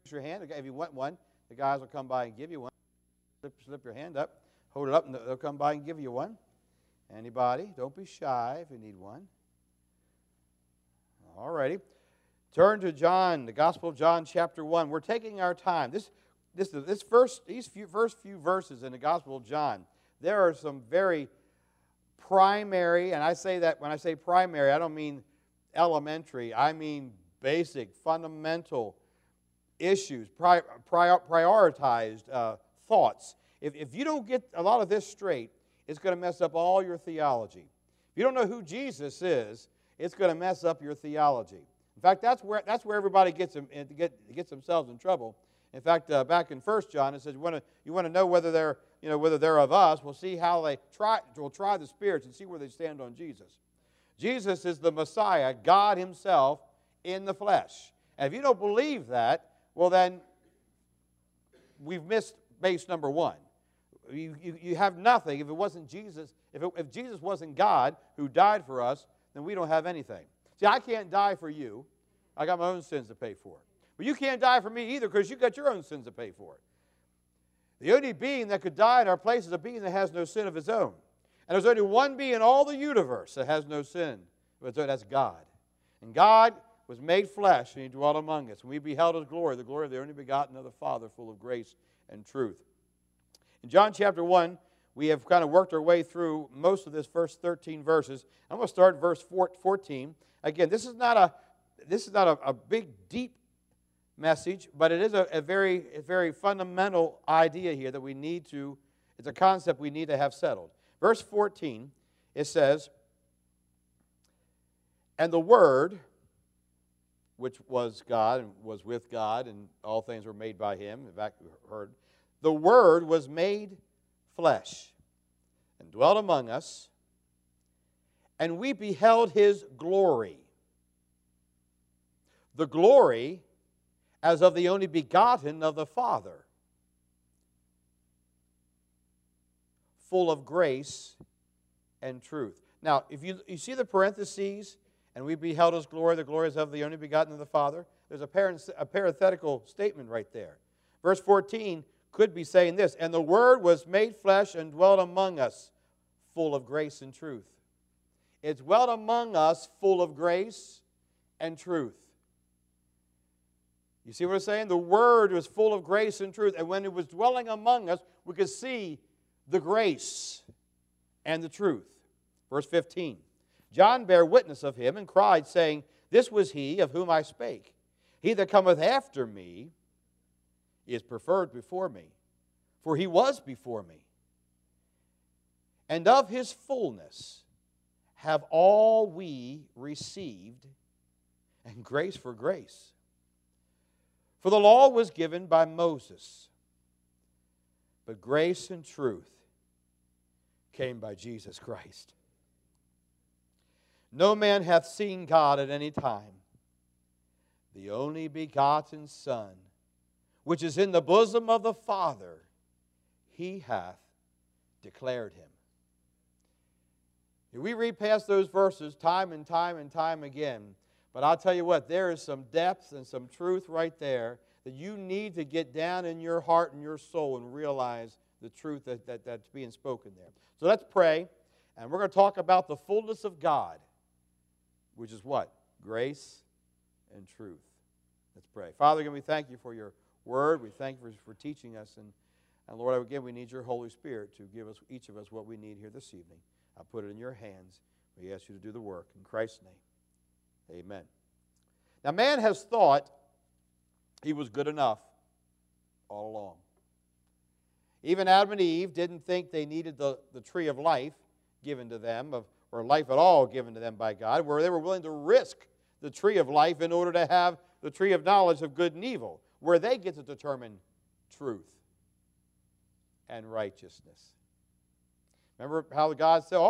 your hand. If you want one, the guys will come by and give you one. Slip your hand up, hold it up, and they'll come by and give you one. Anybody? Don't be shy if you need one. All righty. Turn to John, the Gospel of John, chapter 1. We're taking our time. These first few verses in the Gospel of John, there are some very primary, and I say that when I say primary, I don't mean elementary. I mean basic, fundamental issues, prioritized thoughts. If you don't get a lot of this straight, it's going to mess up all your theology. If you don't know who Jesus is, it's going to mess up your theology. In fact, that's where everybody gets themselves in trouble. In fact, back in 1 John, it says you want to know whether they're of us. We'll see how we'll try the spirits and see where they stand on Jesus. Jesus is the Messiah, God Himself in the flesh. And if you don't believe that, well then, we've missed base number one. You have nothing if it wasn't Jesus. If Jesus wasn't God who died for us, then we don't have anything. See, I can't die for you. I got my own sins to pay for. But you can't die for me either because you got your own sins to pay for. The only being that could die in our place is a being that has no sin of his own. And there's only one being in all the universe that has no sin of its own. That's God. And God was made flesh and He dwelt among us. And we beheld His glory, the glory of the only begotten of the Father, full of grace and truth. In John chapter 1, we have kind of worked our way through most of this first 13 verses. I'm going to start at verse 14. Again, this is not a big, deep message, but it is a very fundamental idea here that we need to, it's a concept we need to have settled. Verse 14, it says, and the Word, which was God and was with God, and all things were made by Him. In fact, we heard, the Word was made flesh and dwelt among us, and we beheld His glory. The glory as of the only begotten of the Father, full of grace and truth. Now, if you see the parentheses, and we beheld His glory, the glory is of the only begotten of the Father, there's a parenthetical statement right there. Verse 14 could be saying this, and the Word was made flesh and dwelt among us, full of grace and truth. It dwelt among us full of grace and truth. You see what I'm saying? The Word was full of grace and truth. And when it was dwelling among us, we could see the grace and the truth. Verse 15. John bare witness of Him and cried, saying, this was He of whom I spake. He that cometh after me is preferred before me, for He was before me. And of His fullness have all we received, and grace for grace. For the law was given by Moses, but grace and truth came by Jesus Christ. No man hath seen God at any time. The only begotten Son, which is in the bosom of the Father, He hath declared Him. We read past those verses time and time and time again. But I'll tell you what, there is some depth and some truth right there that you need to get down in your heart and your soul and realize the truth that's being spoken there. So let's pray, and we're going to talk about the fullness of God, which is what? Grace and truth. Let's pray. Father, again, we thank You for Your Word. We thank You for teaching us. And Lord, again, we need Your Holy Spirit to give us, each of us, what we need here this evening. I put it in Your hands. We ask You to do the work. In Christ's name. Amen. Now, man has thought he was good enough all along. Even Adam and Eve didn't think they needed the tree of life given to them, or life at all given to them by God, where they were willing to risk the tree of life in order to have the tree of knowledge of good and evil, where they get to determine truth and righteousness. Remember how God said,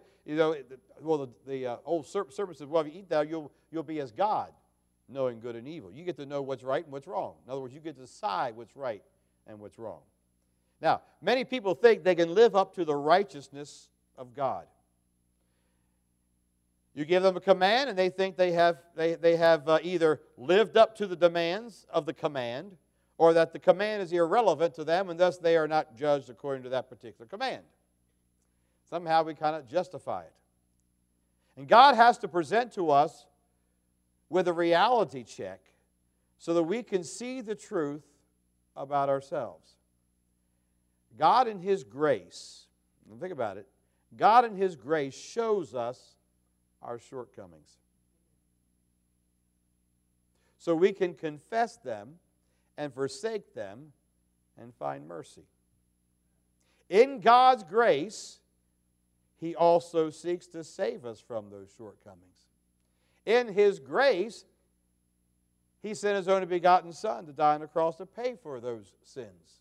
the old serpent said, well, if you eat that, you'll be as God, knowing good and evil. You get to know what's right and what's wrong. In other words, you get to decide what's right and what's wrong. Now, many people think they can live up to the righteousness of God. You give them a command, and they think they have either lived up to the demands of the command, or that the command is irrelevant to them, and thus they are not judged according to that particular command. Somehow we kind of justify it. And God has to present to us with a reality check so that we can see the truth about ourselves. God in His grace, think about it, God in His grace shows us our shortcomings. So we can confess them and forsake them and find mercy. In God's grace, He also seeks to save us from those shortcomings. In His grace, He sent His only begotten Son to die on the cross to pay for those sins.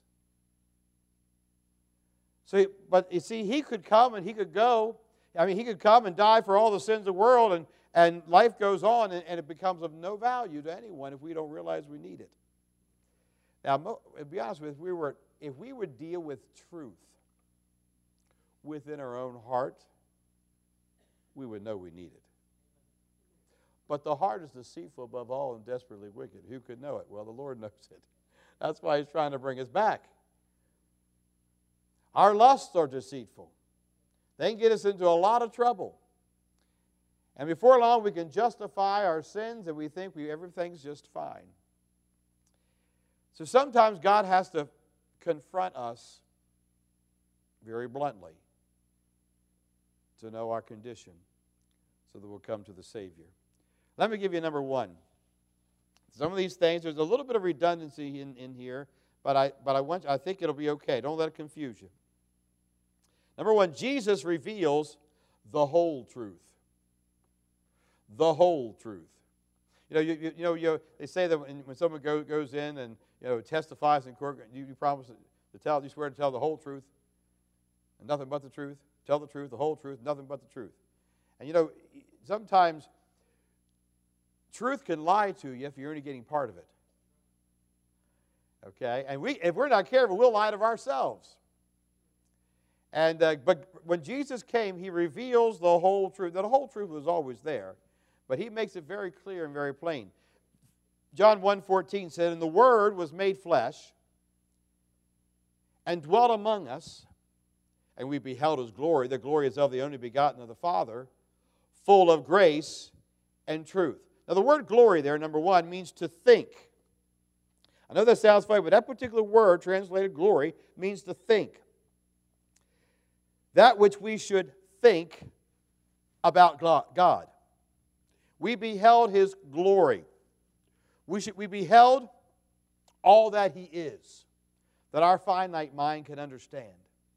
So, but you see, He could come and He could go. I mean, He could come and die for all the sins of the world, and life goes on, and it becomes of no value to anyone if we don't realize we need it. Now, to be honest with you, if we would deal with truth within our own heart, we would know we need it. But the heart is deceitful above all and desperately wicked. Who could know it? Well, the Lord knows it. That's why He's trying to bring us back. Our lusts are deceitful. They can get us into a lot of trouble. And before long, we can justify our sins and we think everything's just fine. So sometimes God has to confront us very bluntly to know our condition so that we'll come to the Savior. Let me give you number one. Some of these things, there's a little bit of redundancy in here, but I think it'll be okay. Don't let it confuse you. Number one, Jesus reveals the whole truth. The whole truth. They say that when someone goes in and testifies in court, you promise to tell, you swear to tell the whole truth and nothing but the truth. Tell the truth, the whole truth, nothing but the truth. And sometimes truth can lie to you if you're only getting part of it. Okay, and if we're not careful, we'll lie to ourselves. And but when Jesus came, He reveals the whole truth. The whole truth was always there, but He makes it very clear and very plain. John 1:14 said, "And the Word was made flesh and dwelt among us, and we beheld His glory. The glory is of the only begotten of the Father, full of grace and truth." Now the word glory there, number one, means to think. I know that sounds funny, but that particular word, translated glory, means to think. That which we should think about God. We beheld His glory. We beheld all that He is, that our finite mind can understand.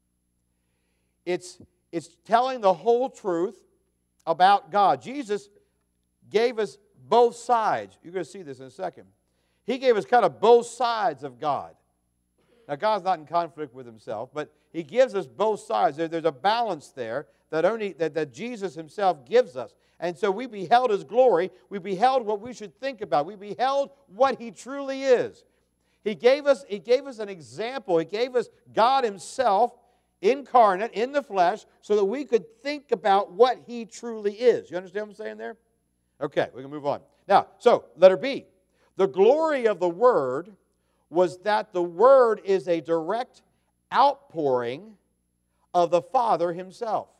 It's telling the whole truth about God. Jesus gave us both sides. You're going to see this in a second. He gave us kind of both sides of God. Now, God's not in conflict with Himself, but He gives us both sides. There's a balance there that Jesus Himself gives us. And so we beheld His glory. We beheld what we should think about. We beheld what He truly is. He gave us an example. He gave us God Himself incarnate in the flesh so that we could think about what He truly is. You understand what I'm saying there? Okay, we can move on. Now, so, letter B. The glory of the Word was that the Word is a direct outpouring of the Father Himself.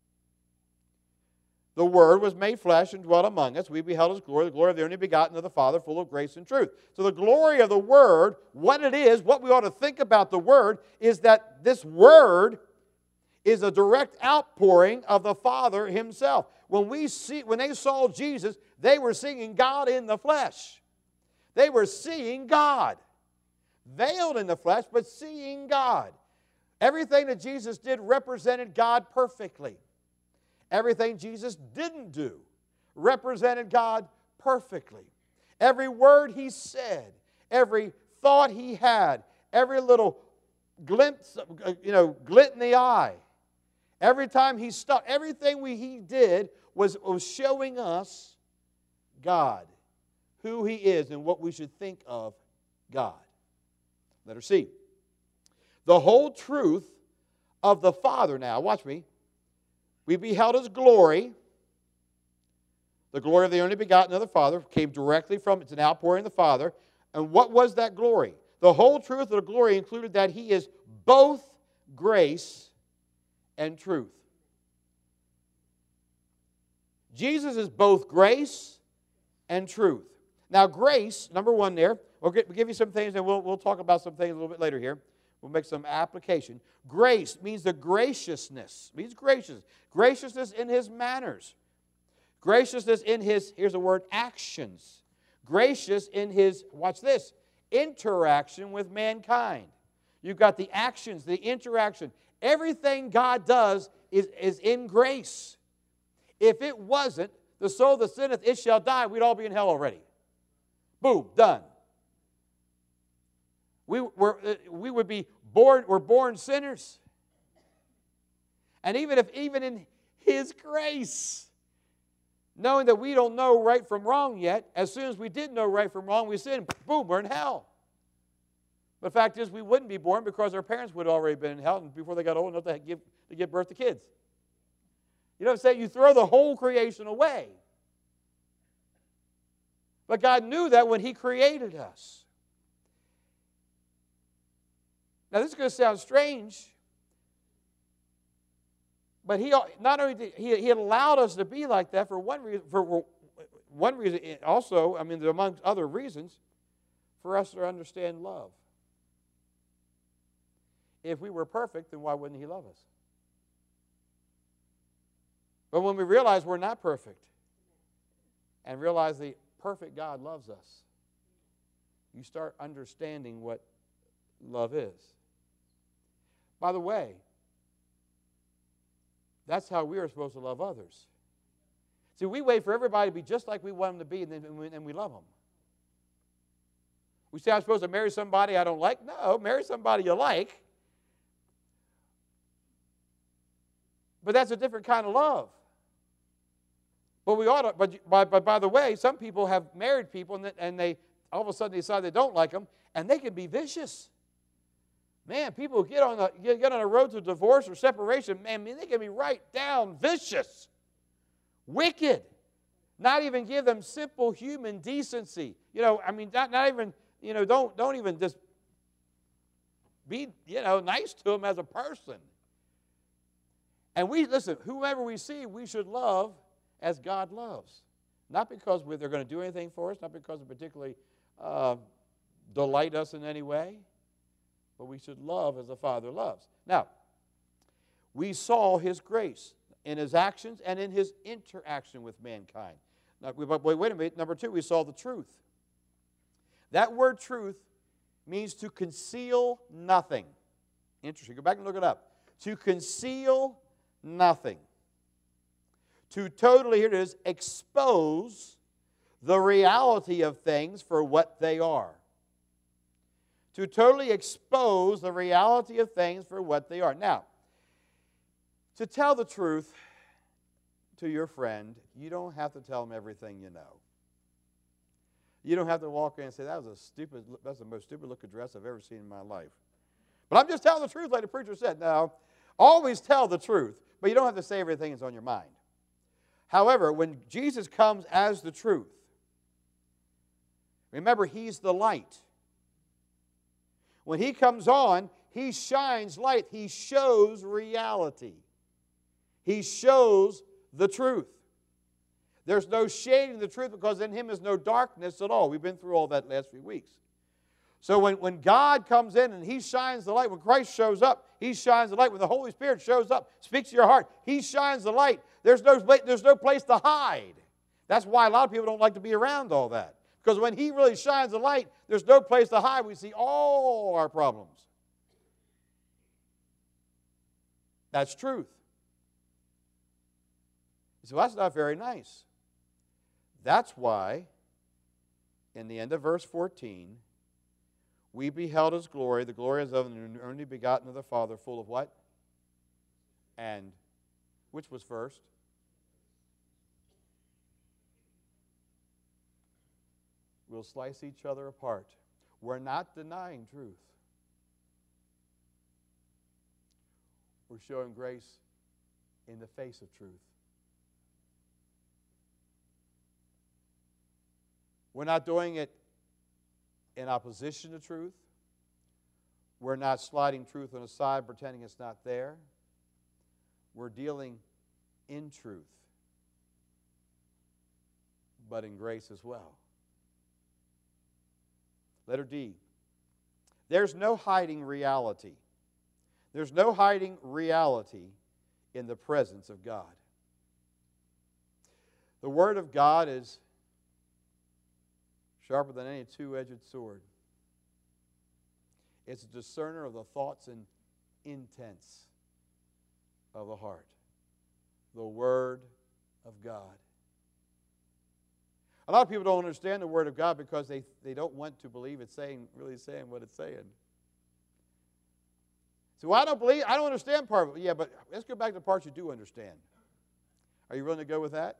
The Word was made flesh and dwelt among us. We beheld His glory, the glory of the only begotten of the Father, full of grace and truth. So the glory of the Word, what it is, what we ought to think about the Word, is that this Word is a direct outpouring of the Father Himself. When they saw Jesus, they were seeing God in the flesh. They were seeing God. Veiled in the flesh, but seeing God. Everything that Jesus did represented God perfectly. Everything Jesus didn't do represented God perfectly. Every word He said, every thought He had, every little glimpse, glint in the eye, every time He stopped, everything He did was showing us God, who He is and what we should think of God. Letter C. The whole truth of the Father. Now, watch me. We beheld His glory. The glory of the only begotten of the Father came directly from, it's an outpouring of the Father. And what was that glory? The whole truth of the glory included that He is both grace and truth. Jesus is both grace and truth. Now, grace, number one there, we'll give you some things, and we'll talk about some things a little bit later here. We'll make some application. Grace means the graciousness. Means graciousness. Graciousness in His manners. Graciousness in His, here's the word, actions. Gracious in His, watch this, interaction with mankind. You've got the actions, the interaction. Everything God does is in grace. If it wasn't, the soul that sinneth, it shall die, we'd all be in hell already. Boom, done. We would be born, we're born sinners. And even in His grace, knowing that we don't know right from wrong yet, as soon as we did know right from wrong, we sin, boom, we're in hell. But the fact is, we wouldn't be born because our parents would have already been in hell before they got old enough to give birth to kids. You know what I'm saying? You throw the whole creation away. But God knew that when He created us. Now, this is going to sound strange, but He not only did He allowed us to be like that for one reason, also, I mean, among other reasons, for us to understand love. If we were perfect, then why wouldn't He love us? But when we realize we're not perfect and realize the perfect God loves us, you start understanding what love is. By the way, that's how we are supposed to love others. See, we wait for everybody to be just like we want them to be, and then we love them. We say, I'm supposed to marry somebody I don't like. No, marry somebody you like. But that's a different kind of love. But we ought to. But by the way, some people have married people, and they all of a sudden decide they don't like them, and they can be vicious. Man, people get on a road to divorce or separation. Man, they can be right down vicious, wicked. Not even give them simple human decency. You know, I mean, not even. You know, don't even just be nice to them as a person. And listen, whoever we see, we should love as God loves. Not because they're going to do anything for us, not because they particularly delight us in any way, but we should love as the Father loves. Now, we saw His grace in His actions and in His interaction with mankind. Now, wait a minute. Number two, we saw the truth. That word truth means to conceal nothing. Interesting. Go back and look it up. To conceal nothing. To totally, here it is, expose the reality of things for what they are. To totally expose the reality of things for what they are. Now, to tell the truth to your friend, you don't have to tell them everything you know. You don't have to walk in and say, that's the most stupid looking dress I've ever seen in my life. But I'm just telling the truth like the preacher said. No, always tell the truth, but you don't have to say everything that's on your mind. However, when Jesus comes as the truth, remember, He's the light. When He comes on, He shines light. He shows reality. He shows the truth. There's no shading the truth because in Him is no darkness at all. We've been through all that last few weeks. So when God comes in and He shines the light, when Christ shows up, He shines the light. When the Holy Spirit shows up, speaks to your heart, He shines the light. There's no place to hide. That's why a lot of people don't like to be around all that. Because when He really shines the light, there's no place to hide. We see all our problems. That's truth. You say, well, that's not very nice. That's why, in the end of verse 14, we beheld His glory. The glory is of the only begotten of the Father, full of what? And which was first? We'll slice each other apart. We're not denying truth. We're showing grace in the face of truth. We're not doing it in opposition to truth. We're not sliding truth on the side, pretending it's not there. We're dealing in truth, but in grace as well. Letter D. There's no hiding reality. There's no hiding reality in the presence of God. The Word of God is sharper than any two-edged sword. It's a discerner of the thoughts and intents of the heart. The Word of God. A lot of people don't understand the Word of God because they don't want to believe it's really saying what it's saying. So I don't understand part of it. Yeah, but let's go back to the parts you do understand. Are you willing to go with that?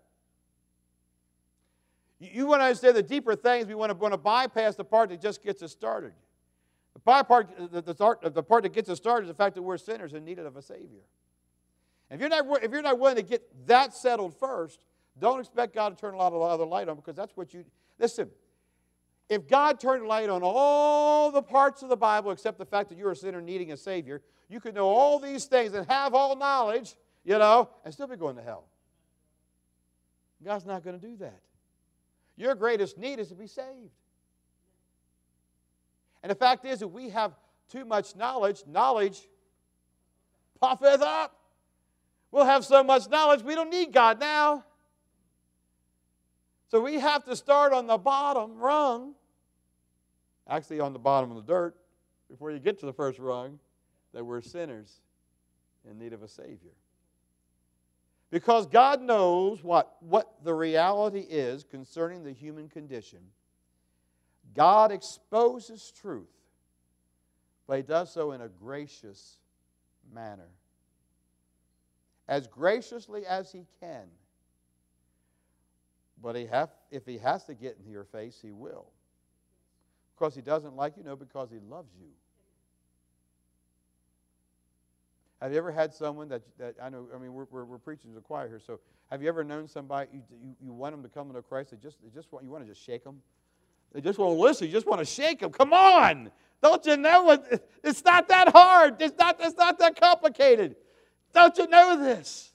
You want to understand the deeper things. We want to bypass the part that just gets us started. The part that gets us started is the fact that we're sinners in need of a Savior. And if you're not willing to get that settled first, don't expect God to turn a lot of other light on, because that's what you... Listen, if God turned light on all the parts of the Bible except the fact that you're a sinner needing a Savior, you could know all these things and have all knowledge, and still be going to hell. God's not going to do that. Your greatest need is to be saved. And the fact is, if we have too much knowledge puffeth up. We'll have so much knowledge, we don't need God now. So we have to start on the bottom rung, actually on the bottom of the dirt, before you get to the first rung, that we're sinners in need of a Savior. Because God knows what the reality is concerning the human condition. God exposes truth, but He does so in a gracious manner. As graciously as He can. But if He has to get in your face, He will. Because He doesn't like you? No, because He loves you. Have you ever had someone that I know, we're preaching to the choir here, so have you ever known somebody, you want them to come into Christ, you want to just shake them? They just won't listen, you just want to shake them. Come on! Don't you know it's not that hard. It's not that complicated. Don't you know this?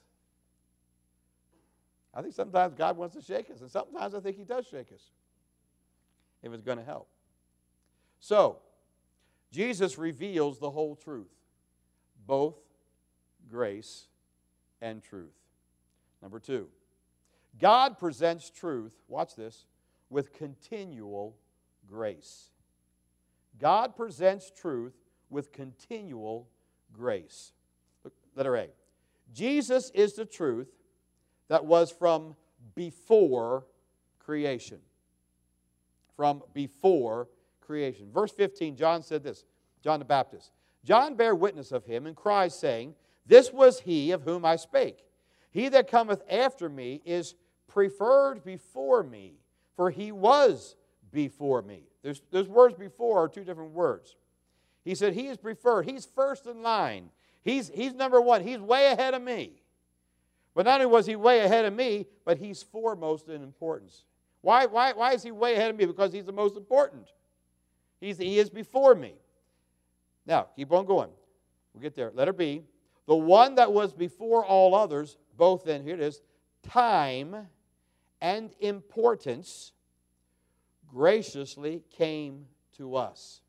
I think sometimes God wants to shake us, and sometimes I think He does shake us, if it's going to help. So, Jesus reveals the whole truth, both grace and truth. Number 2, God presents truth, watch this, with continual grace. God presents truth with continual grace. Look, letter A. Jesus is the truth that was from before creation. From before creation. Verse 15, John said this, John the Baptist. John bare witness of Him and cries, saying, This was He of whom I spake. He that cometh after me is preferred before me, for He was before me. Those words before are two different words. He said He is preferred. He's first in line. He's number one. He's way ahead of me. But not only was He way ahead of me, but He's foremost in importance. Why is He way ahead of me? Because He's the most important. He is before me. Now, keep on going. We'll get there. Letter B. The one that was before all others, both in, here it is, time and importance, graciously came to us.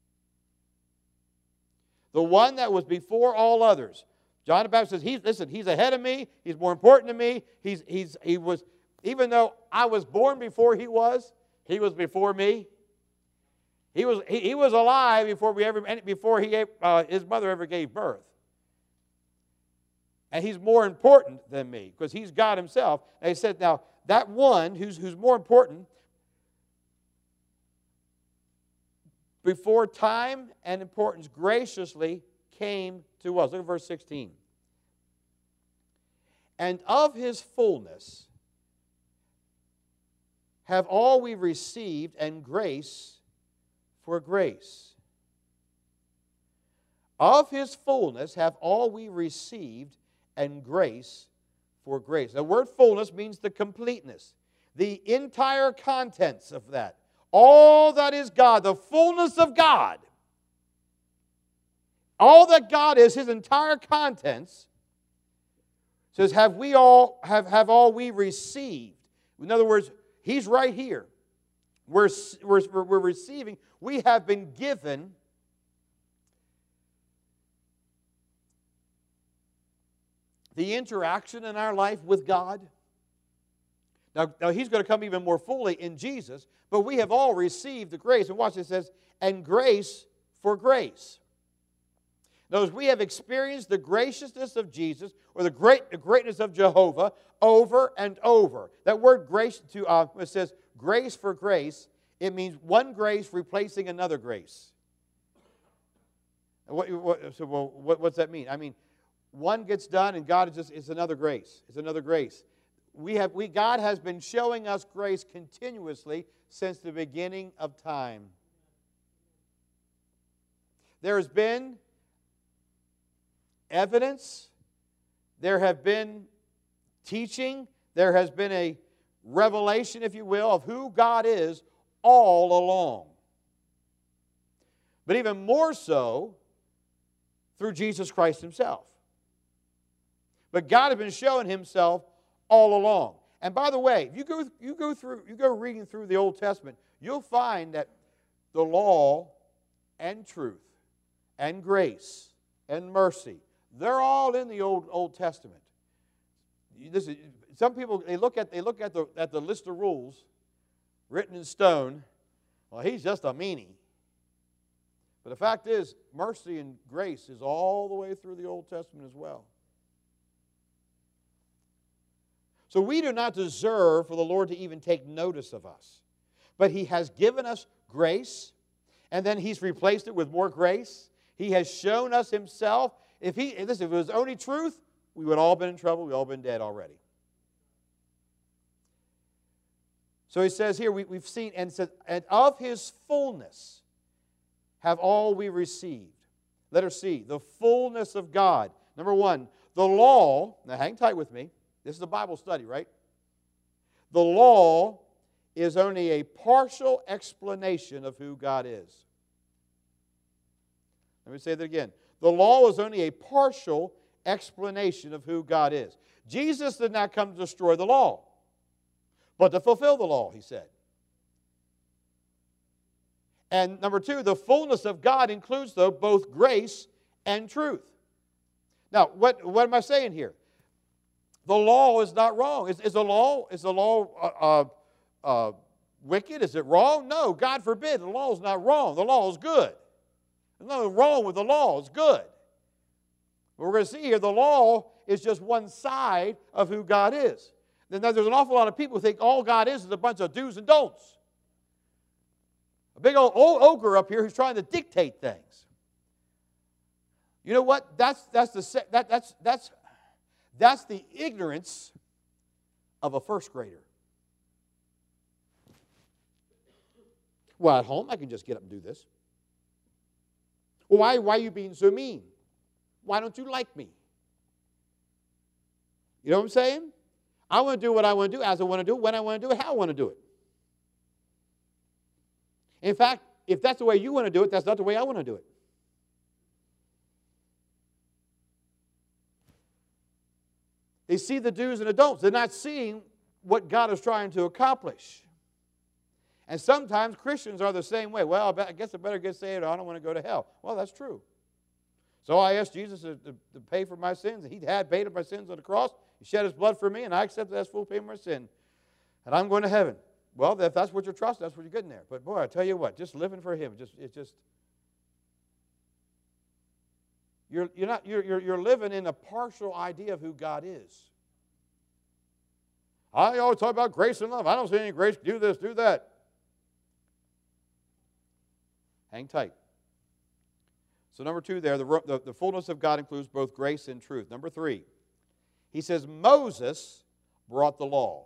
The one that was before all others. John the Baptist says, He's ahead of me. He's more important to me. He was, even though I was born before He was before me. He was alive before His mother ever gave birth. And He's more important than me because He's God Himself. And He said, now, that one who's more important, before time and importance, graciously came to us. Look at verse 16. And of His fullness have all we received, and grace for grace. Of His fullness have all we received, and grace for grace. The word fullness means the completeness, the entire contents of that. All that is God, the fullness of God. all that God is, His entire contents, says, have all we received? In other words, He's right here. We're receiving. We have been given the interaction in our life with God. Now He's going to come even more fully in Jesus, but we have all received the grace. And watch, it says, and grace for grace. In other words, we have experienced the graciousness of Jesus, or the greatness of Jehovah, over and over. That word grace, it says grace for grace, it means one grace replacing another grace. What's that mean? I mean, one gets done and God it's another grace. It's another grace. God has been showing us grace continuously since the beginning of time. There has been evidence, there have been teaching, there has been a revelation, if you will, of who God is all along. But even more so through Jesus Christ Himself. But God has been showing Himself all along. And by the way, if you go reading through the Old Testament, you'll find that the law and truth and grace and mercy, they're all in the Old Testament. Some people they look at the list of rules written in stone. Well, he's just a meanie. But the fact is, mercy and grace is all the way through the Old Testament as well. So we do not deserve for the Lord to even take notice of us. But He has given us grace, and then He's replaced it with more grace. He has shown us Himself. If it was only truth, we would all been in trouble. We'd all been dead already. So He says here, we've seen, and it says, and of His fullness have all we received. Letter C, the fullness of God. Number one, the law, now hang tight with me. This is a Bible study, right? The law is only a partial explanation of who God is. Let me say that again. The law is only a partial explanation of who God is. Jesus did not come to destroy the law, but to fulfill the law, He said. And number two, the fullness of God includes, though, both grace and truth. Now, what am I saying here? The law is not wrong. Is the law wicked? Is it wrong? No, God forbid. The law is not wrong. The law is good. There's nothing wrong with the law. It's good. But we're going to see here, the law is just one side of who God is. Then there's an awful lot of people who think all God is a bunch of do's and don'ts. A big old ogre up here who's trying to dictate things. You know what? That's the ignorance of a first grader. Well, at home, I can just get up and do this. Well, why are you being so mean? Why don't you like me? You know what I'm saying? I want to do what I want to do, as I want to do it, when I want to do it, how I want to do it. In fact, if that's the way you want to do it, that's not the way I want to do it. They see the do's and the don'ts. They're not seeing what God is trying to accomplish. And sometimes Christians are the same way. Well, I guess I better get saved or I don't want to go to hell. Well, that's true. So I asked Jesus to pay for my sins. He had paid for my sins on the cross. He shed His blood for me, and I accepted that as full payment of my sin. And I'm going to heaven. Well, if that's what you're trusting, that's what you're getting there. But boy, I tell you what, just living for Him, you're living in a partial idea of who God is. I always talk about grace and love. I don't see any grace. Do this, do that. Hang tight. So number two there, the fullness of God includes both grace and truth. Number three, he says Moses brought the law.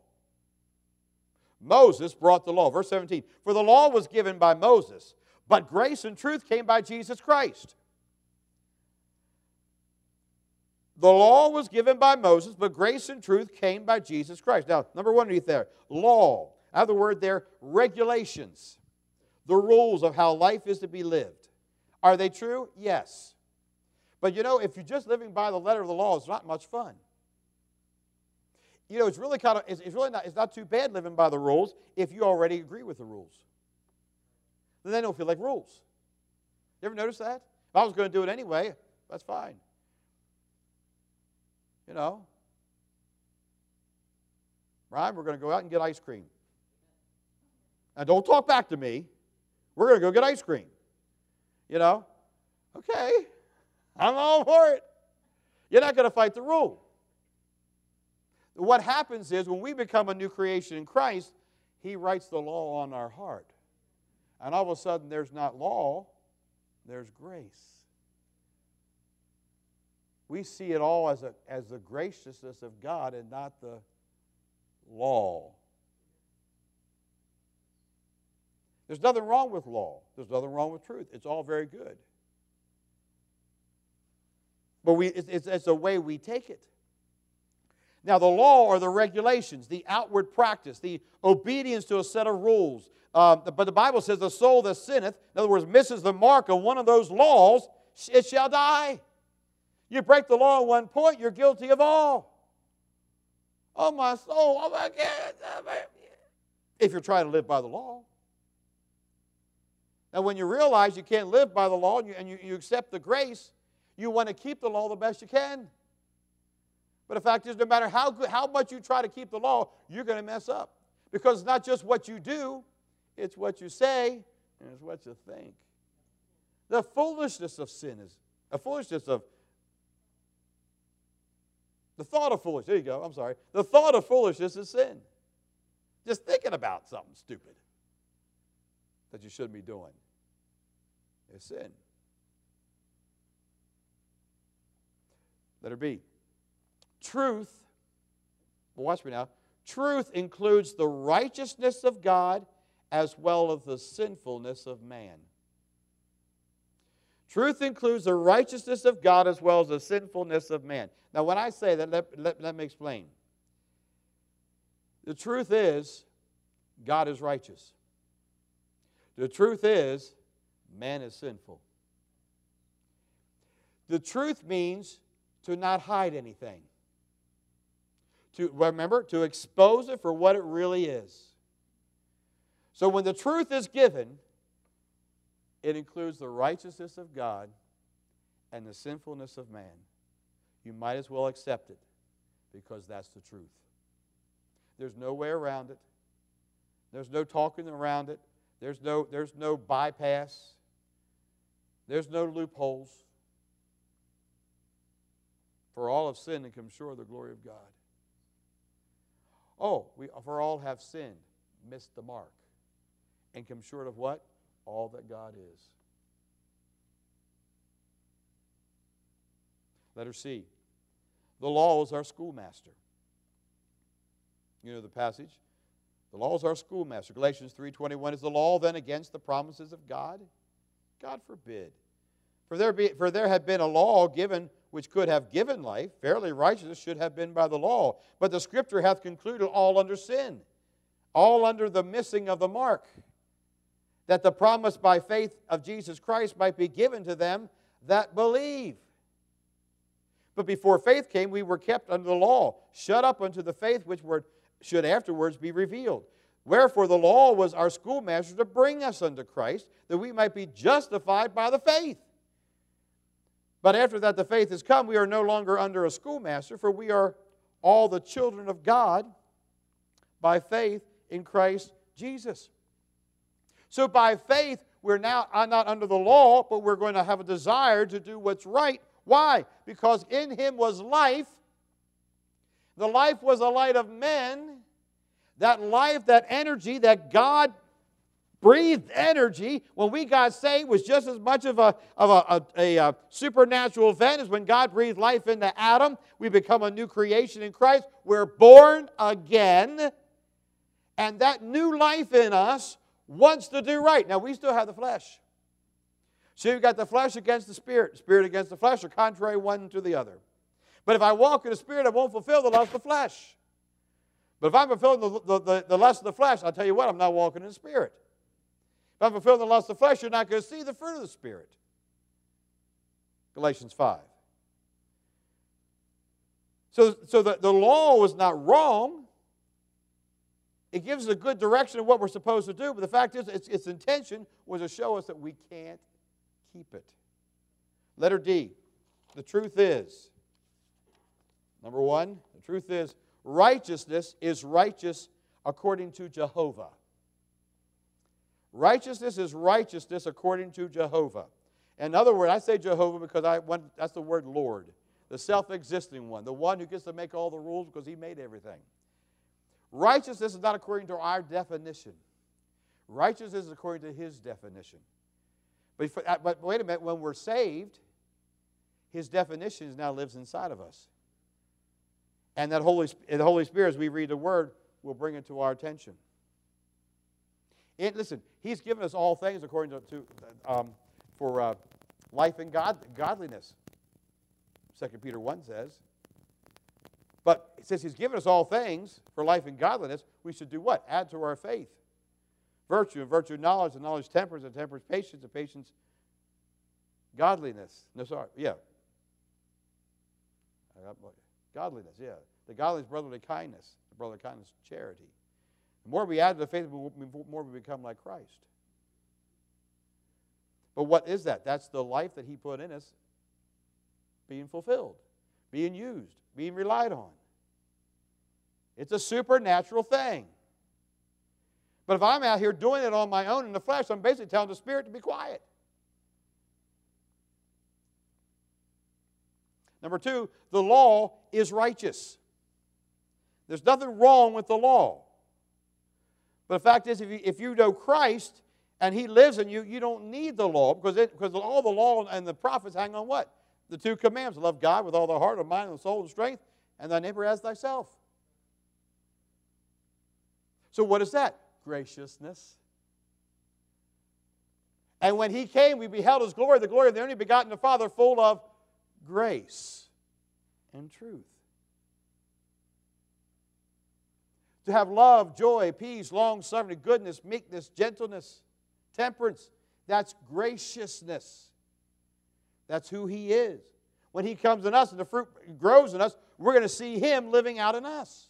Moses brought the law. Verse 17, for the law was given by Moses, but grace and truth came by Jesus Christ. The law was given by Moses, but grace and truth came by Jesus Christ. Now, number one underneath there, law. I have the word there, regulations. The rules of how life is to be lived. Are they true? Yes. But you know, if you're just living by the letter of the law, it's not much fun. You know, it's really kind of, it's not too bad living by the rules if you already agree with the rules. Then they don't feel like rules. You ever notice that? If I was going to do it anyway, that's fine. You know, Brian, we're going to go out and get ice cream. Now, don't talk back to me. We're going to go get ice cream. You know, okay, I'm all for it. You're not going to fight the rule. What happens is when we become a new creation in Christ, He writes the law on our heart. And all of a sudden, there's not law, there's grace. We see it all as the graciousness of God and not the law. There's nothing wrong with law. There's nothing wrong with truth. It's all very good. But it's the way we take it. Now, the law are the regulations, the outward practice, the obedience to a set of rules. But the Bible says the soul that sinneth, in other words, misses the mark of one of those laws, it shall die. You break the law at one point, you're guilty of all. Oh, my soul, oh, my God. If you're trying to live by the law. Now, when you realize you can't live by the law and you accept the grace, you want to keep the law the best you can. But the fact is, no matter how much you try to keep the law, you're going to mess up. Because it's not just what you do, it's what you say, and it's what you think. The foolishness of sin is, the thought of foolishness, there you go, I'm sorry. The thought of foolishness is sin. Just thinking about something stupid that you shouldn't be doing is sin. Letter B. Truth, well, watch me now, truth includes the righteousness of God as well as the sinfulness of man. Truth includes the righteousness of God as well as the sinfulness of man. Now, when I say that, let me explain. The truth is, God is righteous. The truth is, man is sinful. The truth means to not hide anything. Remember, to expose it for what it really is. So when the truth is given, it includes the righteousness of God and the sinfulness of man. You might as well accept it because that's the truth. There's no way around it. There's no talking around it. There's no bypass. There's no loopholes. For all have sinned and come short of the glory of God. Oh, for all have sinned, missed the mark, and come short of what? All that God is. Letter C. The law is our schoolmaster. You know the passage. The law is our schoolmaster. Galatians 3:21, is the law then against the promises of God? God forbid. For there had been a law given which could have given life, verily righteousness should have been by the law. But the Scripture hath concluded all under sin, all under the missing of the mark, that the promise by faith of Jesus Christ might be given to them that believe. But before faith came, we were kept under the law, shut up unto the faith which should afterwards be revealed. Wherefore the law was our schoolmaster to bring us unto Christ, that we might be justified by the faith. But after that the faith has come, we are no longer under a schoolmaster, for we are all the children of God by faith in Christ Jesus. So by faith, we're now not under the law, but we're going to have a desire to do what's right. Why? Because in Him was life. The life was a light of men. That life, that energy, that God breathed energy when we got saved was just as much of a supernatural event as when God breathed life into Adam. We become a new creation in Christ. We're born again. And that new life in us wants to do right. Now, we still have the flesh. So you've got the flesh against the spirit against the flesh are contrary one to the other. But if I walk in the Spirit, I won't fulfill the lust of the flesh. But if I'm fulfilling the lust of the flesh, I'll tell you what, I'm not walking in the Spirit. If I'm fulfilling the lust of the flesh, you're not going to see the fruit of the Spirit. Galatians 5. So the law was not wrong. It gives us a good direction of what we're supposed to do, but the fact is, its intention was to show us that we can't keep it. Letter D, the truth is, number one, the truth is, righteousness is righteous according to Jehovah. Righteousness is righteousness according to Jehovah. In other words, I say Jehovah because that's the word Lord, the self-existing one, the one who gets to make all the rules because he made everything. Righteousness is not according to our definition. Righteousness is according to his definition. But wait a minute, when we're saved, his definition now lives inside of us. And the Holy Spirit, as we read the Word, will bring it to our attention. Listen, he's given us all things according for life and godliness. 2 Peter 1 says. But since he's given us all things for life and godliness, we should do what? Add to our faith virtue, and virtue knowledge, and knowledge temperance, and temperance patience, and patience godliness. No, sorry, yeah. Godliness, yeah. The godliness, brotherly kindness. The brotherly kindness, charity. The more we add to the faith, the more we become like Christ. But what is that? That's the life that he put in us being fulfilled, being used, being relied on. It's a supernatural thing. But if I'm out here doing it on my own in the flesh, I'm basically telling the Spirit to be quiet. Number two, the law is righteous. There's nothing wrong with the law. But the fact is, if you know Christ and he lives in you, you don't need the law because all the law and the prophets hang on what? The two commandments. Love God with all the heart, and mind, and soul, and strength, and thy neighbor as thyself. So what is that? Graciousness. And when he came, we beheld his glory, the glory of the only begotten of the Father, full of grace and truth. To have love, joy, peace, long-suffering, goodness, meekness, gentleness, temperance. That's graciousness. That's who he is. When he comes in us and the fruit grows in us, we're going to see him living out in us.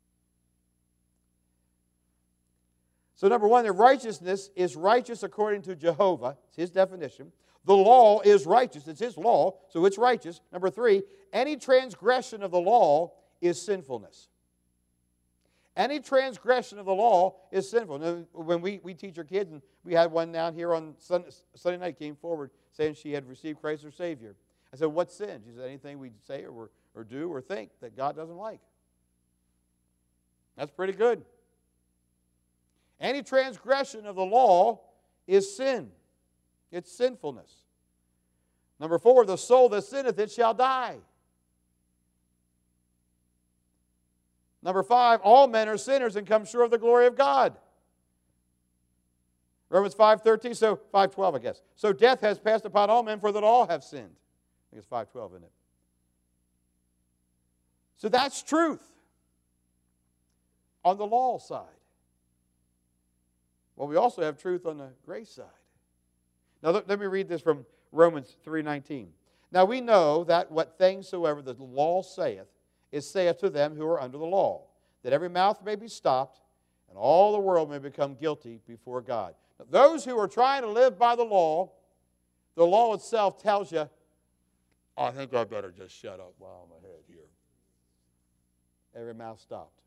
So number one, the righteousness is righteous according to Jehovah. It's his definition. The law is righteous. It's his law, so it's righteous. Number three, any transgression of the law is sinfulness. Any transgression of the law is sinful. Now, when we teach our kids, and we had one down here on Sunday night came forward saying she had received Christ her Savior. I said, what sin? She said, anything we say or do or think that God doesn't like. That's pretty good. Any transgression of the law is sin. It's sinfulness. Number four, the soul that sinneth, it shall die. Number five, all men are sinners and come short of the glory of God. Romans 5:13, so 5:12, I guess. So death has passed upon all men, for that all have sinned. I think it's 5:12, isn't it? So that's truth on the law side. Well, we also have truth on the grace side. Now, let me read this from Romans 3:19. Now we know that what things soever the law saith, it saith to them who are under the law, that every mouth may be stopped, and all the world may become guilty before God. Now, those who are trying to live by the law itself tells you, I think I better just shut up while I'm ahead here. Every mouth stopped.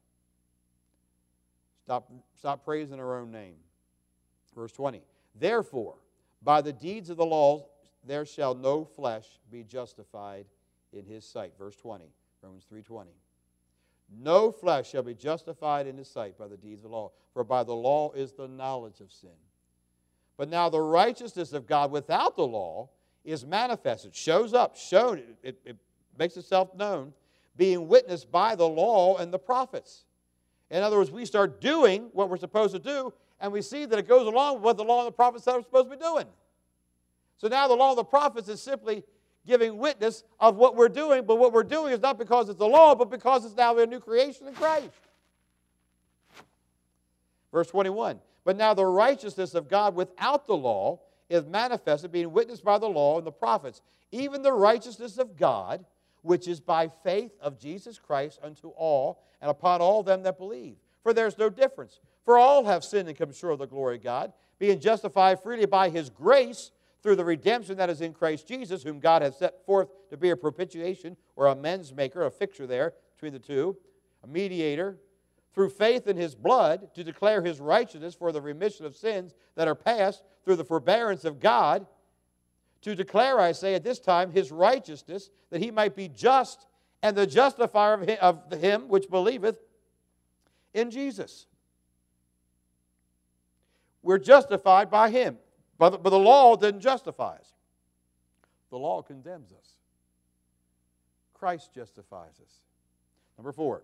Stop praising our own name. Verse 20. Therefore, by the deeds of the law, there shall no flesh be justified in his sight. Verse 20. Romans 3:20. No flesh shall be justified in his sight by the deeds of the law, for by the law is the knowledge of sin. But now the righteousness of God without the law is manifested, shows up, shown, it makes itself known, being witnessed by the law and the prophets. In other words, we start doing what we're supposed to do, and we see that it goes along with what the law and the prophets said we're supposed to be doing. So now the law and the prophets is simply giving witness of what we're doing, but what we're doing is not because it's the law, but because it's now a new creation in Christ. Verse 21, but now the righteousness of God without the law is manifested, being witnessed by the law and the prophets, even the righteousness of God which is by faith of Jesus Christ unto all, and upon all them that believe. For there is no difference. For all have sinned and come short of the glory of God, being justified freely by His grace through the redemption that is in Christ Jesus, whom God has set forth to be a propitiation, or a amends maker, a fixture there between the two, a mediator, through faith in His blood, to declare His righteousness for the remission of sins that are past through the forbearance of God, to declare, I say, at this time, His righteousness, that He might be just and the justifier of him which believeth in Jesus. We're justified by Him. But the law didn't justify us. The law condemns us. Christ justifies us. Number 4.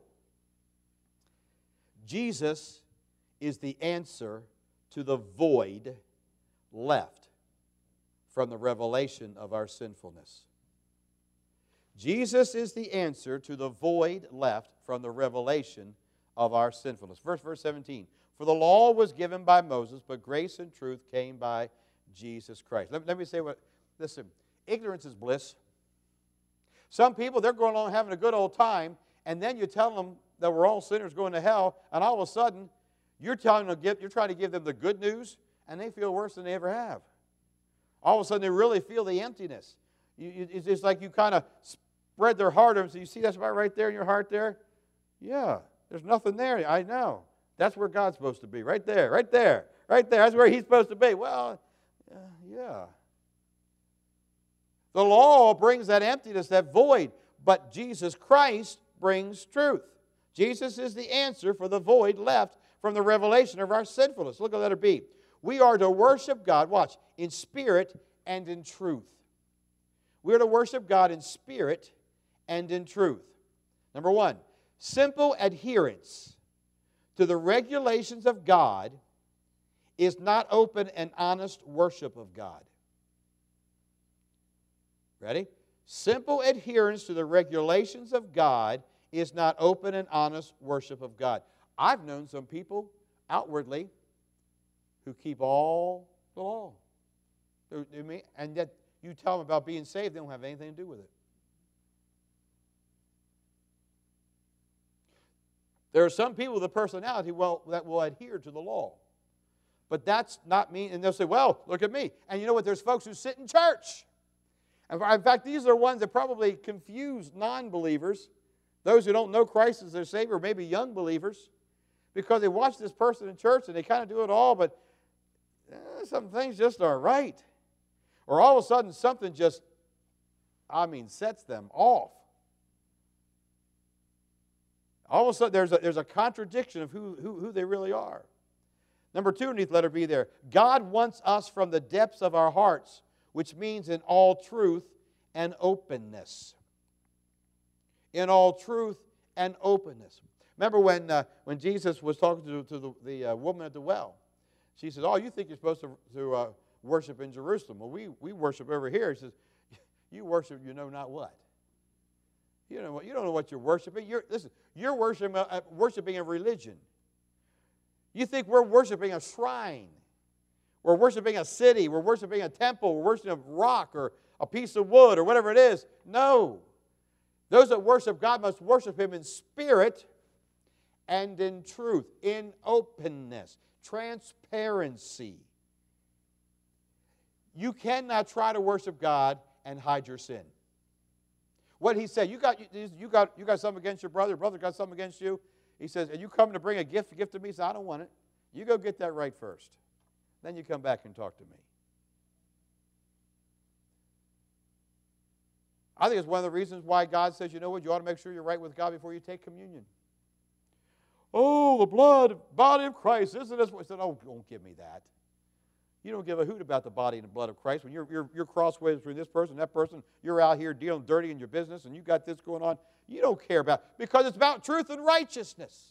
Jesus is the answer to the void left from the revelation of our sinfulness. Jesus is the answer to the void left from the revelation of our sinfulness. Verse 17. For the law was given by Moses, but grace and truth came by Jesus Christ. Let me say listen, ignorance is bliss. Some people, they're going along having a good old time, and then you tell them that we're all sinners going to hell, and all of a sudden, you're trying to give them the good news, and they feel worse than they ever have. All of a sudden, they really feel the emptiness. It's just like you kind of spread their heart over. So you see that spot right there in your heart there? Yeah, there's nothing there. I know. That's where God's supposed to be, right there, right there, right there. That's where He's supposed to be. Well, yeah. The law brings that emptiness, that void, but Jesus Christ brings truth. Jesus is the answer for the void left from the revelation of our sinfulness. Look at letter B. We are to worship God, watch, in spirit and in truth. We are to worship God in spirit and in truth. Number 1, simple adherence to the regulations of God is not open and honest worship of God. Ready? Simple adherence to the regulations of God is not open and honest worship of God. I've known some people outwardly who keep all the law. And yet you tell them about being saved, they don't have anything to do with it. There are some people with a personality that will adhere to the law. But that's not me. And they'll say, well, look at me. And you know what? There's folks who sit in church. And in fact, these are ones that probably confuse non-believers, those who don't know Christ as their Savior, or maybe young believers, because they watch this person in church and they kind of do it all, but some things just aren't right. Or all of a sudden something just, sets them off. All of a sudden there's a contradiction of who they really are. Number 2, underneath letter B there, God wants us from the depths of our hearts, which means in all truth and openness. In all truth and openness. Remember when Jesus was talking to the woman at the well, she says, oh, you think you're supposed to worship in Jerusalem. Well, we worship over here. He says, you worship you know not what. You don't know what you're worshiping. You're worshiping a religion. You think we're worshiping a shrine. We're worshiping a city. We're worshiping a temple. We're worshiping a rock or a piece of wood or whatever it is. No. Those that worship God must worship Him in spirit and in truth, in openness, transparency. You cannot try to worship God and hide your sin. What He said, you got something against your brother got something against you. He says, are you coming to bring a gift to me? He says, I don't want it. You go get that right first. Then you come back and talk to me. I think it's one of the reasons why God says, you know what, you ought to make sure you're right with God before you take communion. Oh, the body of Christ, isn't this? I said, oh, don't give me that. You don't give a hoot about the body and the blood of Christ. When you're crossways between this person and that person, you're out here dealing dirty in your business and you got this going on. You don't care about it because it's about truth and righteousness.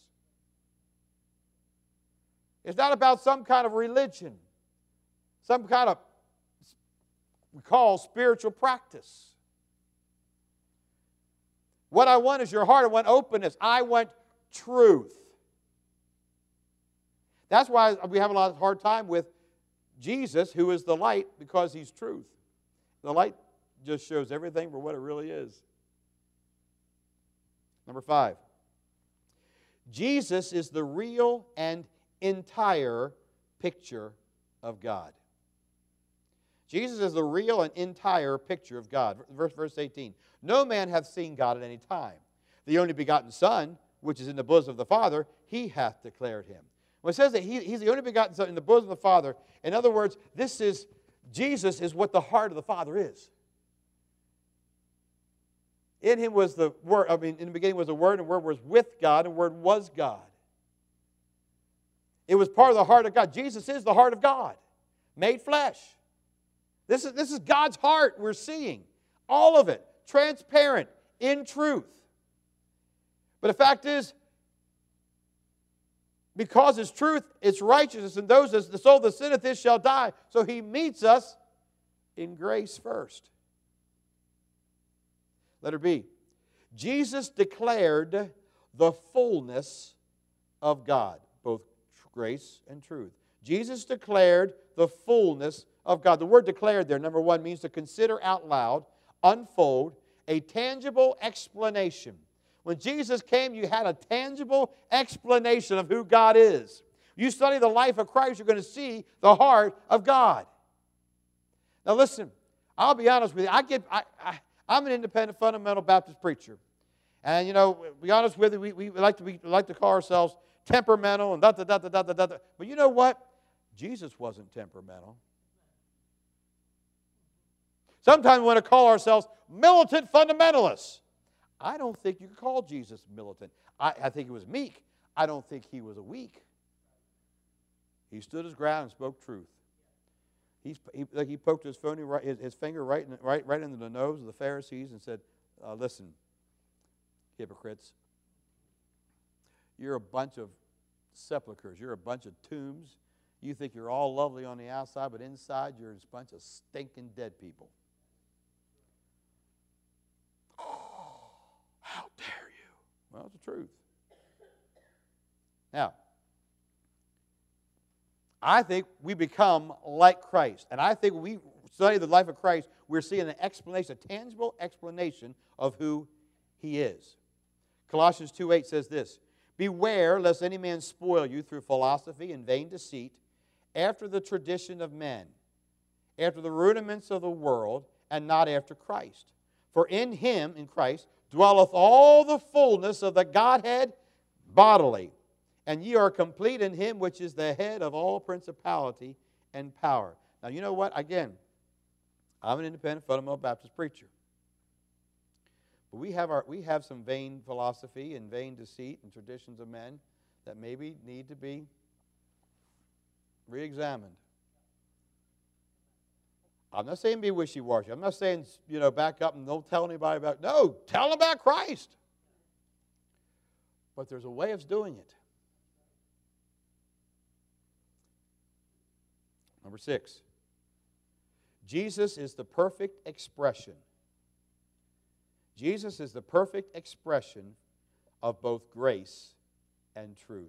It's not about some kind of religion, some kind of, we call spiritual practice. What I want is your heart. I want openness. I want truth. That's why we have a lot of hard time with Jesus, who is the light, because He's truth. The light just shows everything for what it really is. Number 5. Jesus is the real and entire picture of God. Jesus is the real and entire picture of God. Verse 18. No man hath seen God at any time. The only begotten Son, which is in the bosom of the Father, he hath declared him. When it says that he's the only begotten Son in the bosom of the Father, in other words, Jesus is what the heart of the Father is. In him was the Word, in the beginning was the Word, and the Word was with God, and the Word was God. It was part of the heart of God. Jesus is the heart of God, made flesh. This is God's heart we're seeing. All of it, transparent, in truth. But the fact is, because it's truth, it's righteousness, and those as the soul that sinneth this shall die. So he meets us in grace first. Letter B. Jesus declared the fullness of God, both grace and truth. Jesus declared the fullness of God. The word declared there, number 1, means to consider out loud, unfold, a tangible explanation. When Jesus came, you had a tangible explanation of who God is. You study the life of Christ, you're going to see the heart of God. Now listen, I'll be honest with you. I'm an independent fundamental Baptist preacher. And, to be honest with you, we like to call ourselves temperamental and da-da-da-da-da-da-da. But you know what? Jesus wasn't temperamental. Sometimes we want to call ourselves militant fundamentalists. I don't think you could call Jesus militant. I think he was meek. I don't think he was weak. He stood his ground and spoke truth. He poked his finger right into the nose of the Pharisees and said, listen, hypocrites, you're a bunch of sepulchres. You're a bunch of tombs. You think you're all lovely on the outside, but inside you're a bunch of stinking dead people. How dare you? Well, it's the truth. Now, I think we become like Christ. And I think when we study the life of Christ, we're seeing an explanation, a tangible explanation of who he is. Colossians 2:8 says this, beware lest any man spoil you through philosophy and vain deceit, after the tradition of men, after the rudiments of the world, and not after Christ. For in him, in Christ, dwelleth all the fullness of the Godhead bodily. And ye are complete in him which is the head of all principality and power. Now, you know what? Again, I'm an independent fundamental Baptist preacher. But we have some vain philosophy and vain deceit and traditions of men that maybe need to be re-examined. I'm not saying be wishy-washy. I'm not saying, back up and don't tell anybody about it. No, tell them about Christ. But there's a way of doing it. Number 6. Jesus is the perfect expression. Jesus is the perfect expression of both grace and truth.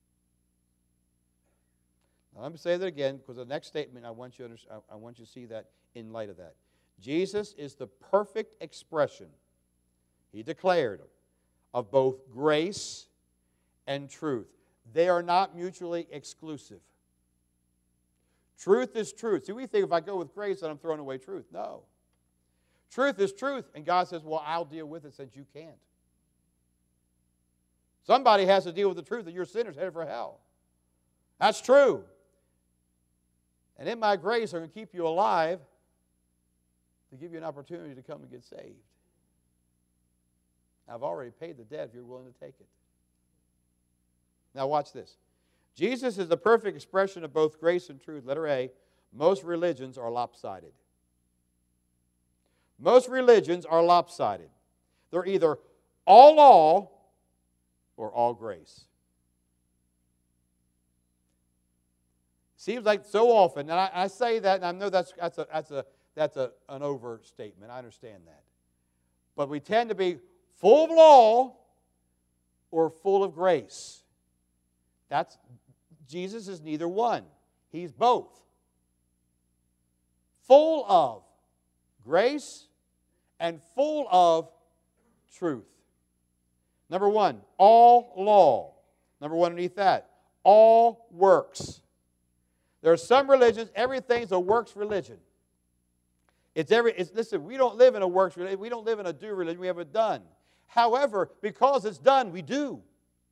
Now, let me say that again, because the next statement I want you to see that in light of that. Jesus is the perfect expression, he declared, of both grace and truth. They are not mutually exclusive. Truth is truth. See, we think if I go with grace, then I'm throwing away truth. No. Truth is truth, and God says, well, I'll deal with it since you can't. Somebody has to deal with the truth that you're sinners headed for hell. That's true. And in my grace, I'm going to keep you alive to give you an opportunity to come and get saved. I've already paid the debt if you're willing to take it. Now watch this. Jesus is the perfect expression of both grace and truth. Letter A, most religions are lopsided. Most religions are lopsided. They're either all law or all grace. Seems like so often, and I say that, and I know that's an overstatement. I understand that. But we tend to be full of law or full of grace. Jesus is neither one. He's both. Full of grace and full of truth. Number one, all law. Number one underneath that, all works. There are some religions, everything's a works religion. Listen, we don't live in a works religion. We don't live in a do religion. We have a done. However, because it's done, we do.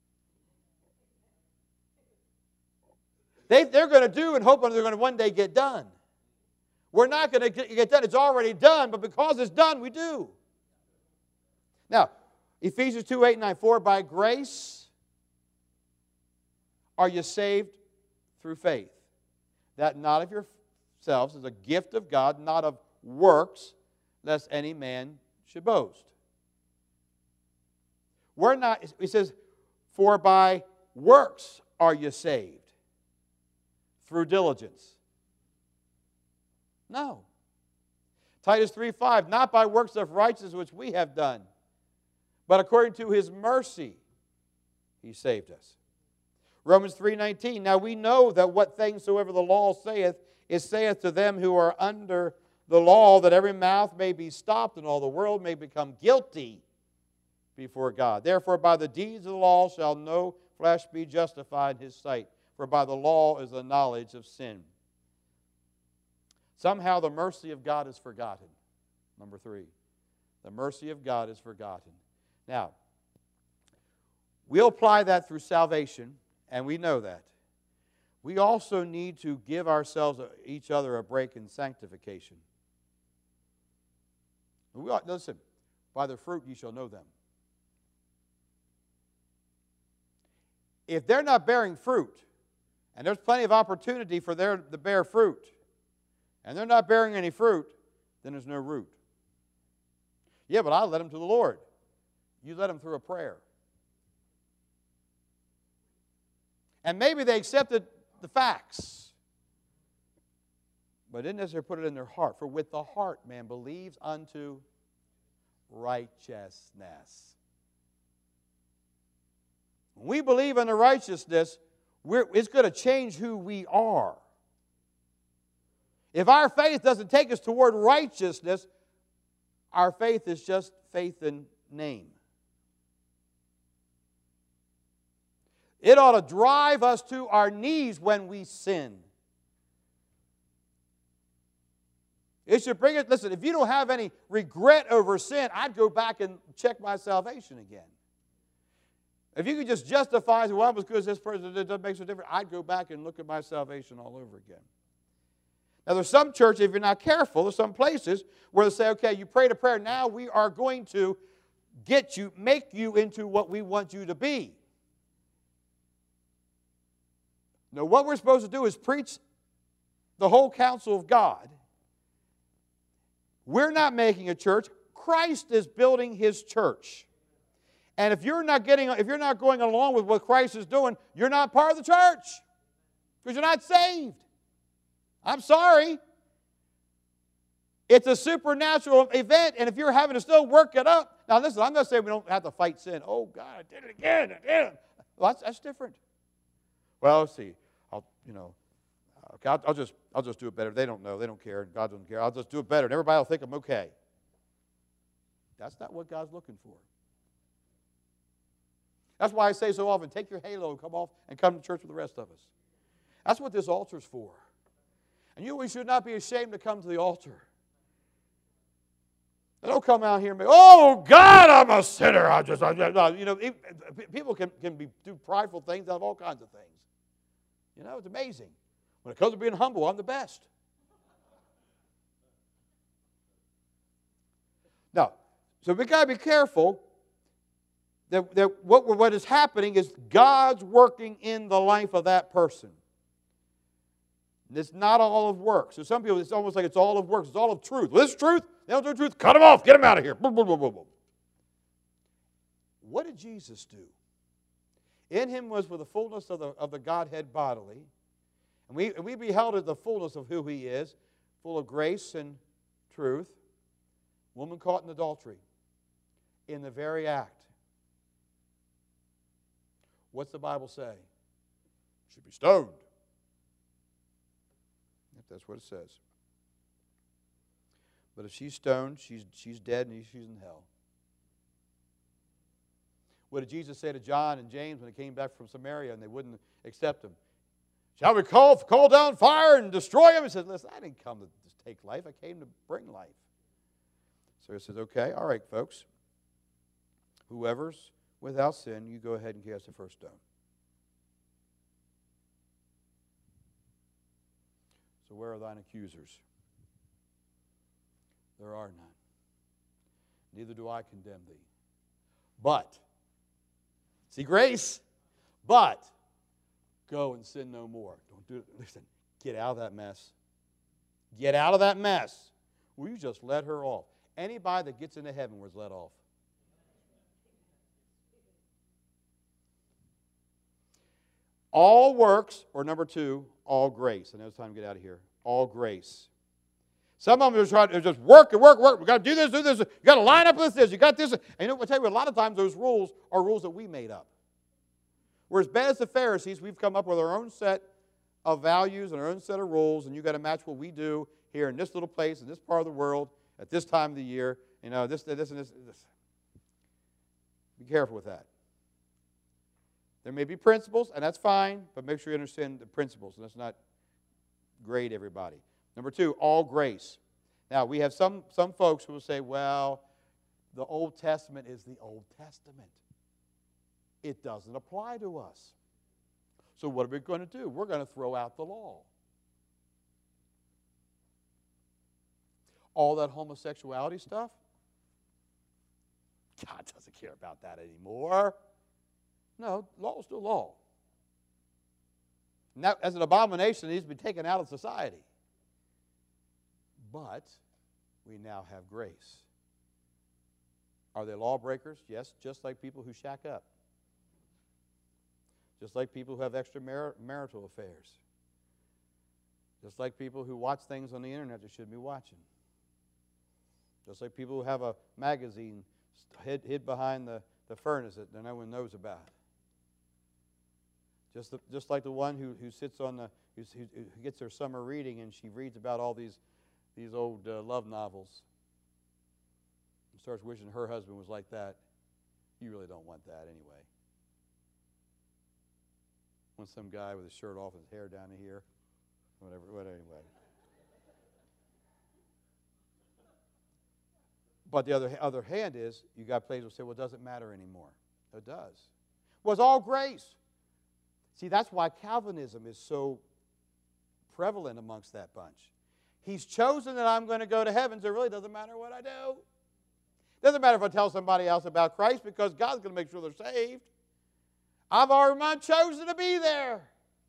They're going to do and hoping they're going to one day get done. We're not going to get done. It's already done, but because it's done, we do. Now, Ephesians 2, 8, 9, for by grace are you saved through faith. That not of yourselves is a gift of God, not of works, lest any man should boast. We're not, he says, for by works are you saved. Through diligence. No. Titus 3:5, not by works of righteousness which we have done, but according to His mercy He saved us. Romans 3:19, now we know that what things soever the law saith, it saith to them who are under the law, that every mouth may be stopped and all the world may become guilty before God. Therefore by the deeds of the law shall no flesh be justified in His sight, for by the law is the knowledge of sin. Somehow the mercy of God is forgotten. Number 3, the mercy of God is forgotten. Now, we'll apply that through salvation, and we know that. We also need to give ourselves, each other, a break in sanctification. Listen, by their fruit ye shall know them. If they're not bearing fruit, and there's plenty of opportunity for them to bear fruit, and they're not bearing any fruit, then there's no root. Yeah, but I led them to the Lord. You led them through a prayer. And maybe they accepted the facts, but didn't necessarily put it in their heart. For with the heart man believes unto righteousness. When we believe unto righteousness, it's going to change who we are. If our faith doesn't take us toward righteousness, our faith is just faith in name. It ought to drive us to our knees when we sin. It should bring us, listen, if you don't have any regret over sin, I'd go back and check my salvation again. If you could just justify, well, I was good as this person, it doesn't make a difference, I'd go back and look at my salvation all over again. Now, there's some churches, if you're not careful, there's some places where they say, okay, you prayed a prayer, now we are going to make you into what we want you to be. Now, what we're supposed to do is preach the whole counsel of God. We're not making a church. Christ is building His church. And if you're not going along with what Christ is doing, you're not part of the church because you're not saved. I'm sorry. It's a supernatural event, and if you're having to still work it up. Now, listen, I'm not saying we don't have to fight sin. Oh, God, I did it again. I did it. Well, that's different. Well, let's see. I'll just do it better. They don't know. They don't care. God doesn't care. I'll just do it better, and everybody will think I'm okay. That's not what God's looking for. That's why I say so often, take your halo and come off and come to church with the rest of us. That's what this altar's for. And we should not be ashamed to come to the altar. And don't come out here and be, oh, God, I'm a sinner. People can do prideful things out of all kinds of things. It's amazing. When it comes to being humble, I'm the best. Now, so we've got to be careful that what is happening is God's working in the life of that person. And it's not all of works. So some people, it's almost like it's all of works. It's all of truth. Well, this is truth. They don't do truth. Cut them off. Get them out of here. Boom, boom, boom, boom, boom. What did Jesus do? In Him was the fullness of the Godhead bodily. And we beheld the fullness of who He is, full of grace and truth. Woman caught in adultery. In the very act. What's the Bible say? Should be stoned. If that's what it says. But if she's stoned, she's dead and she's in hell. What did Jesus say to John and James when they came back from Samaria and they wouldn't accept him? Shall we call down fire and destroy him? He said, listen, I didn't come to just take life. I came to bring life. So he says, okay, all right, folks. Whoever's without sin, you go ahead and cast the first stone. So where are thine accusers? There are none. Neither do I condemn thee. But, see grace? But, go and sin no more. Don't do it. Listen, get out of that mess. Get out of that mess. Will you just let her off? Anybody that gets into heaven was let off. All works, or number 2, all grace. I know it's time to get out of here. All grace. Some of them are trying to just work. We've got to do this. You've got to line up with this. You got this. And you know, I'll tell you, a lot of times those rules are rules that we made up. We're as bad as the Pharisees. We've come up with our own set of values and our own set of rules, and you've got to match what we do here in this little place, in this part of the world, at this time of the year. You know, this and this. Be careful with that. There may be principles, and that's fine, but make sure you understand the principles, and let's not grade everybody. Number 2, all grace. Now, we have some folks who will say, well, the Old Testament is the Old Testament. It doesn't apply to us. So what are we going to do? We're going to throw out the law. All that homosexuality stuff? God doesn't care about that anymore. No, law is still law. Now, as an abomination, it needs to be taken out of society. But we now have grace. Are they lawbreakers? Yes, just like people who shack up. Just like people who have extramarital affairs. Just like people who watch things on the internet they shouldn't be watching. Just like people who have a magazine hid behind the furnace that no one knows about. Just like the one who sits on who gets her summer reading and she reads about all these old love novels and starts wishing her husband was like that. You really don't want that anyway. Want some guy with his shirt off, his hair down to here, whatever anyway. But the other hand is, you got places who say, well, it doesn't matter anymore. It does. Well, it's all grace. See, that's why Calvinism is so prevalent amongst that bunch. He's chosen that I'm going to go to heaven, so it really doesn't matter what I do. It doesn't matter if I tell somebody else about Christ, because God's going to make sure they're saved. I've already chosen to be there.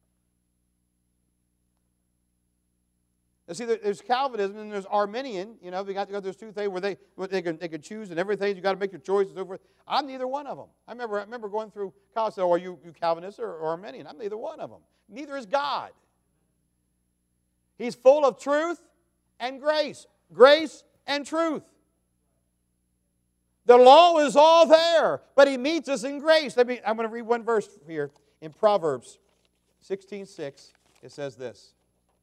And see, there's Calvinism and there's Arminian. You know, we got those two things where they can choose and everything. You got to make your choice and so forth. I'm neither one of them. I remember going through college. So, are you Calvinist or Arminian? I'm neither one of them. Neither is God. He's full of truth and grace. Grace and truth. The law is all there, but He meets us in grace. I'm going to read one verse here in Proverbs 16:6. It says this.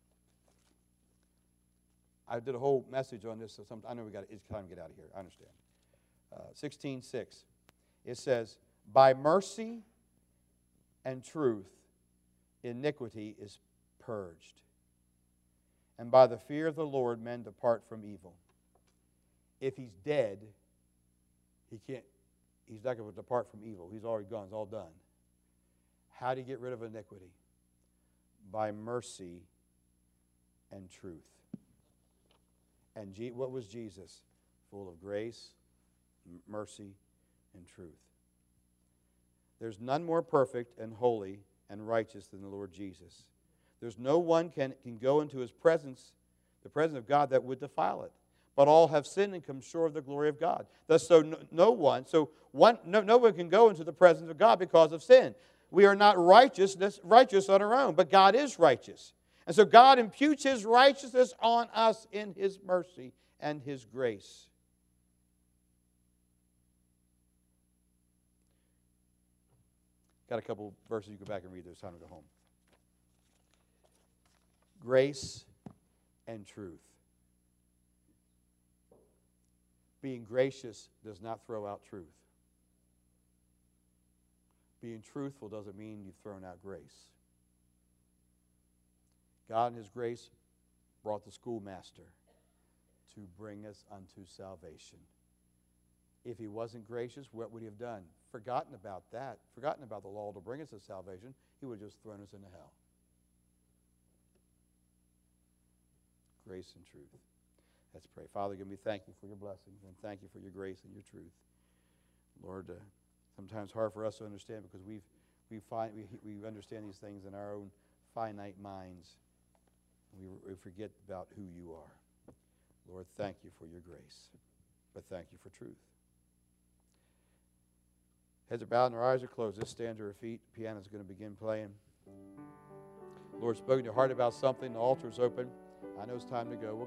I did a whole message on this, so I know it's time to get out of here. I understand. 16:6. It says, by mercy and truth, iniquity is purged. And by the fear of the Lord, men depart from evil. If he's dead, he's not going to depart from evil. He's already gone. It's all done. How do you get rid of iniquity? By mercy and truth. And what was Jesus? Full of grace, mercy, and truth. There's none more perfect and holy and righteous than the Lord Jesus. There's no one can go into His presence, the presence of God, that would defile it. But all have sinned and come short of the glory of God. Thus, no one can go into the presence of God because of sin. We are not righteous on our own, but God is righteous. And so God imputes His righteousness on us in His mercy and His grace. Got a couple verses you go back and read. There's time to go home. Grace and truth. Being gracious does not throw out truth. Being truthful doesn't mean you've thrown out grace. God in His grace brought the schoolmaster to bring us unto salvation. If He wasn't gracious, what would He have done? Forgotten about that, forgotten about the law to bring us to salvation, He would have just thrown us into hell. Grace and truth. Let's pray. Father, again, we thank You for Your blessings and thank You for Your grace and Your truth. Lord, sometimes hard for us to understand because we understand these things in our own finite minds. We forget about who You are. Lord, thank You for Your grace, but thank You for truth. Heads are bowed and our eyes are closed. Let's stand to our feet. The piano's going to begin playing. Lord, spoken to your heart about something. The altar's open. I know it's time to go.